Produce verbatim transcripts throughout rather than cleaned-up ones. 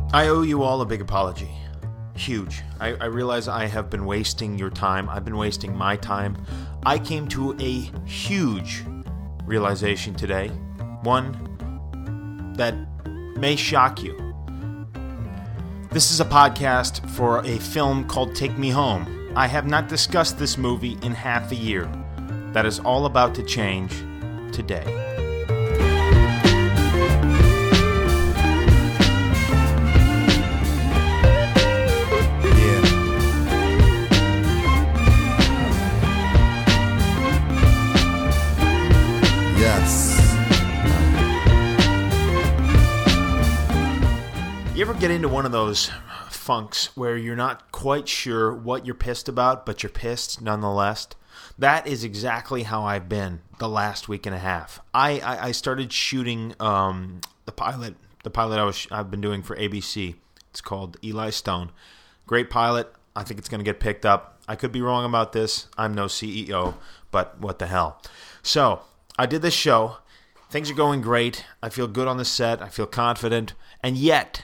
I owe you all a big apology. Huge. I, I realize I have been wasting your time. I've been wasting my time. I came to a huge realization today. One that may shock you. This is a podcast for a film called Take Me Home. I have not discussed this movie in half a year. That is all about to change today. You ever get into one of those funks where you're not quite sure what you're pissed about, but you're pissed nonetheless? That is exactly how I've been the last week and a half. I, I, I started shooting um, the pilot, the pilot I was, I've been doing for A B C. It's called Eli Stone. Great pilot. I think it's going to get picked up. I could be wrong about this. I'm no C E O, but what the hell. So, I did this show. Things are going great. I feel good on the set. I feel confident. And yet,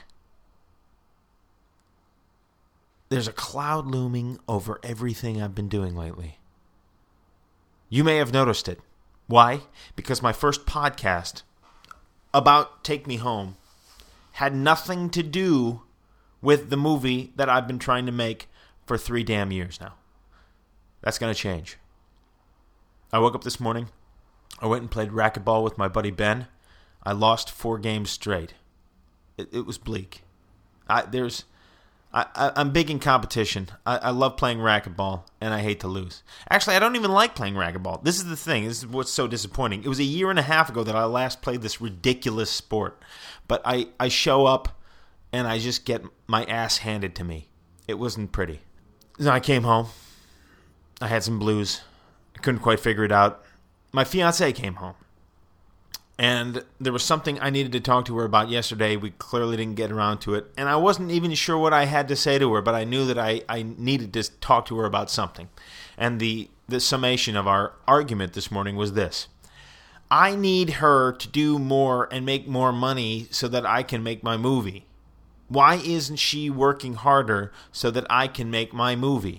there's a cloud looming over everything I've been doing lately. You may have noticed it. Why? Because my first podcast about Take Me Home had nothing to do with the movie that I've been trying to make for three damn years now. That's going to change. I woke up this morning. I went and played racquetball with my buddy Ben. I lost four games straight. It, it was bleak. I, there's... I, I, I'm big in competition. I, I love playing racquetball, and I hate to lose. Actually, I don't even like playing racquetball. This is the thing. This is what's so disappointing. It was a year and a half ago that I last played this ridiculous sport. But I, I show up, and I just get my ass handed to me. It wasn't pretty. So I came home. I had some blues. I couldn't quite figure it out. My fiancée came home. And there was something I needed to talk to her about yesterday. We clearly didn't get around to it. And I wasn't even sure what I had to say to her, but I knew that I, I needed to talk to her about something. And the, the summation of our argument this morning was this. I need her to do more and make more money so that I can make my movie. Why isn't she working harder so that I can make my movie?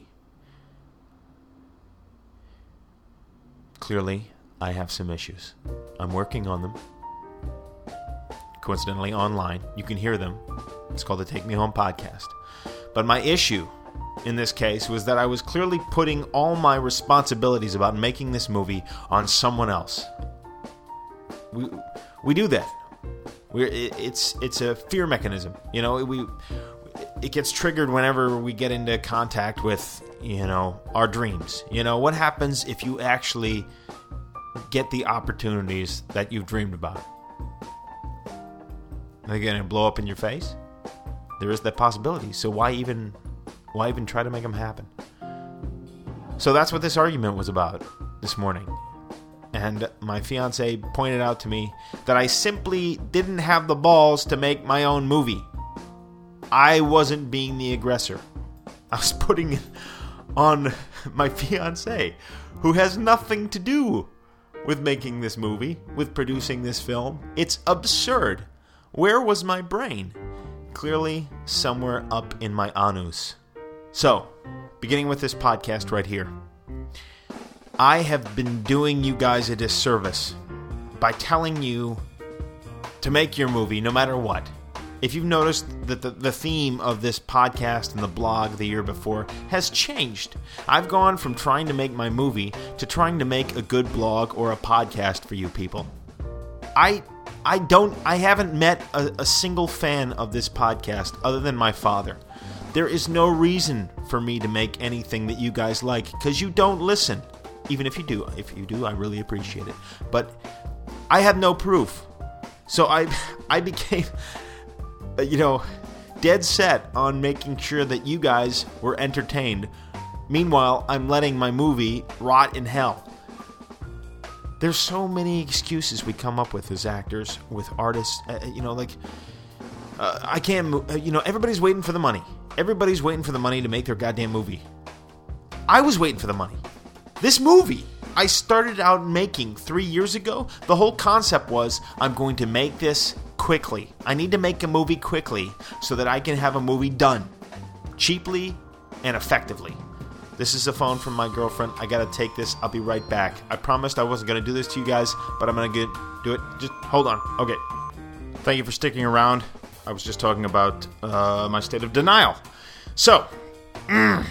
Clearly, I have some issues. I'm working on them. Coincidentally, online. You can hear them. It's called the Take Me Home podcast. But my issue in this case was that I was clearly putting all my responsibilities about making this movie on someone else. We we do that. We're, it, it's it's a fear mechanism. You know, we it gets triggered whenever we get into contact with, you know, our dreams. You know, what happens if you actually get the opportunities that you've dreamed about? They're going to blow up in your face? There is that possibility. So why even why even try to make them happen? So that's what this argument was about this morning. And my fiance pointed out to me that I simply didn't have the balls to make my own movie. I wasn't being the aggressor. I was putting it on my fiance, who has nothing to do with making this movie, with producing this film. It's absurd. Where was my brain? Clearly, somewhere up in my anus. So, beginning with this podcast right here, I have been doing you guys a disservice by telling you to make your movie no matter what. If you've noticed that the, the theme of this podcast and the blog the year before has changed. I've gone from trying to make my movie to trying to make a good blog or a podcast for you people. I I don't I haven't met a, a single fan of this podcast other than my father. There is no reason for me to make anything that you guys like because you don't listen. Even if you do. If you do, I really appreciate it. But I have no proof. So I I became... you know, dead set on making sure that you guys were entertained. Meanwhile, I'm letting my movie rot in hell. There's so many excuses we come up with as actors, with artists. Uh, you know, like, uh, I can't move. Uh, you know, everybody's waiting for the money. Everybody's waiting for the money to make their goddamn movie. I was waiting for the money. This movie I started out making three years ago, the whole concept was I'm going to make this quickly. I need to make a movie quickly so that I can have a movie done cheaply and effectively. This is a phone from my girlfriend. I gotta take this. I'll be right back. I promised I wasn't gonna do this to you guys, but I'm gonna get, do it. Just hold on. Okay. Thank you for sticking around. I was just talking about uh, my state of denial. So, mm,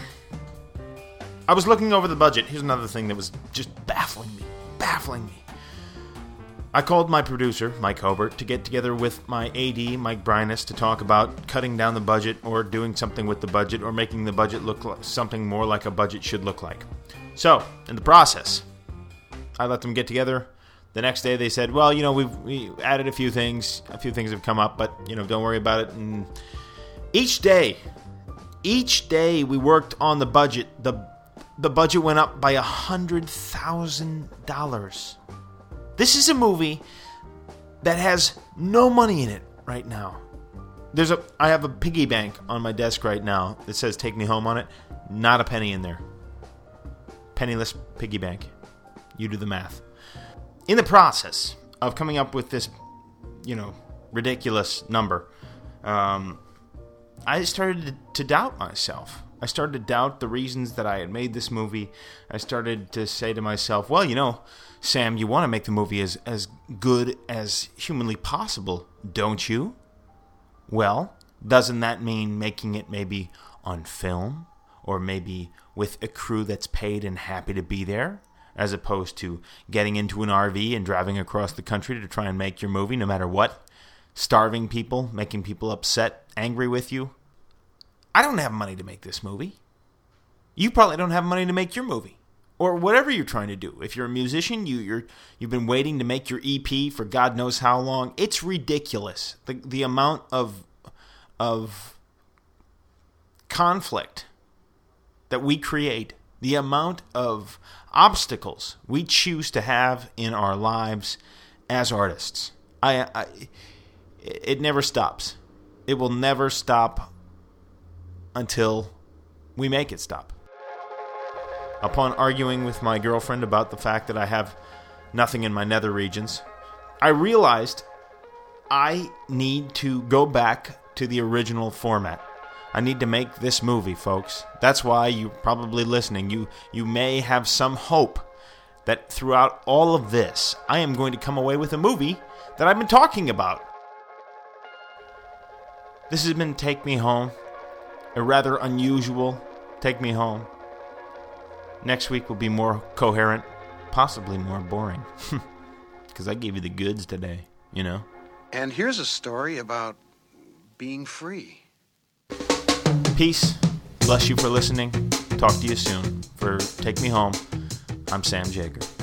I was looking over the budget. Here's another thing that was just baffling me. Baffling me. I called my producer, Mike Hobert, to get together with my A D, Mike Brynas, to talk about cutting down the budget or doing something with the budget or making the budget look like something more like a budget should look like. So, in the process, I let them get together. The next day they said, well, you know, we've we added a few things. A few things have come up, but, you know, don't worry about it. And each day, each day we worked on the budget, the, the budget went up by one hundred thousand dollars. This is a movie that has no money in it right now. There's a I have a piggy bank on my desk right now that says "Take Me Home" on it. Not a penny in there. Penniless piggy bank. You do the math. In the process of coming up with this, you know, ridiculous number, um, I started to, to doubt myself. I started to doubt the reasons that I had made this movie. I started to say to myself, well, you know, Sam, you want to make the movie as, as good as humanly possible, don't you? Well, doesn't that mean making it maybe on film? Or maybe with a crew that's paid and happy to be there? As opposed to getting into an R V and driving across the country to try and make your movie no matter what? Starving people, making people upset, angry with you? I don't have money to make this movie. You probably don't have money to make your movie. Or whatever you're trying to do. If you're a musician, you, you're, you've been waiting to make your E P for God knows how long. It's ridiculous. The, the amount of, of conflict that we create. The amount of obstacles we choose to have in our lives as artists. I, I, it never stops. It will never stop until we make it stop. Upon arguing with my girlfriend about the fact that I have nothing in my nether regions, I realized I need to go back to the original format. I need to make this movie, folks. That's why you're probably listening. You, you may have some hope that throughout all of this, I am going to come away with a movie that I've been talking about. This has been Take Me Home, a rather unusual Take Me Home. Next week will be more coherent, possibly more boring. Because I gave you the goods today, you know? And here's a story about being free. Peace. Bless you for listening. Talk to you soon. For Take Me Home, I'm Sam Jager.